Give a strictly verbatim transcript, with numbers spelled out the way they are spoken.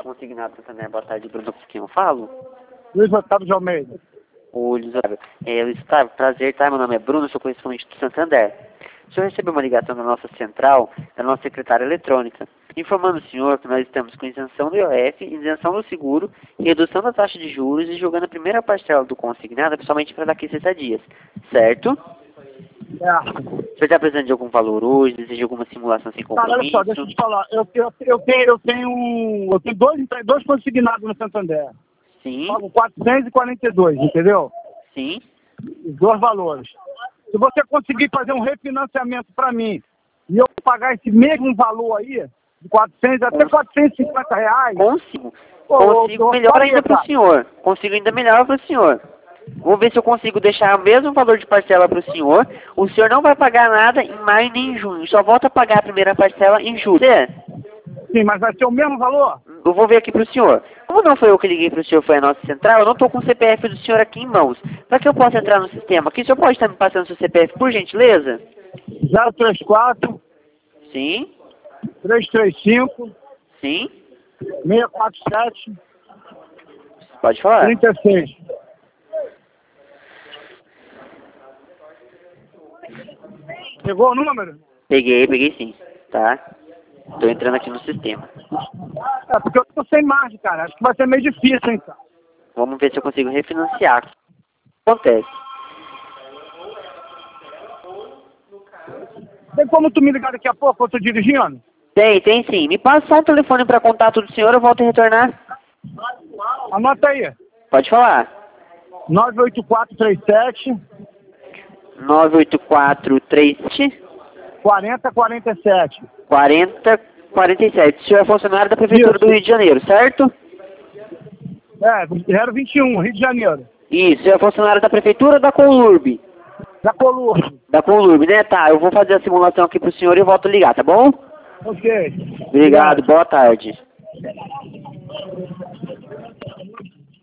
Consignado Santander, boa tarde, Bruno, com quem eu falo? Luiz Otávio de Almeida. Ô, Luiz Otávio, é, Luiz Otávio, prazer, tá? Meu nome é Bruno, sou correspondente do Santander. O senhor recebeu uma ligação da nossa central, da nossa secretária eletrônica, informando o senhor que nós estamos com isenção do I O F, isenção do seguro, redução da taxa de juros e jogando a primeira parcela do consignado, principalmente para daqui a sessenta dias, certo? É. O senhor está precisando de algum valor hoje, deseja alguma simulação sem Cara, olha compromisso? só, deixa eu te falar. Eu, eu, eu tenho, eu tenho, um, eu tenho dois, dois consignados no Santander. Sim, Pago quatrocentos e quarenta e dois, entendeu? sim. Os dois valores. Se você conseguir fazer um refinanciamento para mim e eu pagar esse mesmo valor aí, de quatrocentos até quatrocentos e cinquenta reais... Consigo. Pô, Consigo eu- eu melhor faria, ainda para o cara. senhor. Consigo ainda melhor para o senhor. Vou ver se eu consigo deixar o mesmo valor de parcela para o senhor. O senhor não vai pagar nada em maio nem em junho. Só volta a pagar a primeira parcela em julho. Você? Sim, mas vai ser o mesmo valor? Eu vou ver aqui para o senhor. Como não foi eu que liguei para o senhor, foi a nossa central, eu não estou com o C P F do senhor aqui em mãos. Para que eu possa entrar no sistema aqui, o senhor pode estar me passando seu C P F, por gentileza? zero três quatro, Sim, três três cinco, sim. seis quatro sete, Pode falar. trinta e seis. Pegou o número? Peguei, peguei sim. Tá? Estou entrando aqui no sistema. É, porque eu tô sem margem, cara. Acho que vai ser meio difícil, hein, cara. Vamos ver se eu consigo refinanciar. O que acontece? Tem como tu me ligar daqui a pouco, eu tô dirigindo? Tem, tem sim. Me passa só um telefone para contato do senhor, eu volto a retornar. Anota aí. Pode falar. nove oito quatro três sete, nove oito quatro três sete, quatro zero quatro sete. quarenta quarenta e sete. O senhor é funcionário da Prefeitura Isso. do Rio de Janeiro, certo? É, zero vinte e um, Rio de Janeiro. Isso, o senhor é funcionário da Prefeitura ou da Conlurb? Da Colurbe. Da Conlurb, né? Tá, eu vou fazer a simulação aqui pro senhor e eu volto a ligar, tá bom? Ok. Obrigado, boa tarde.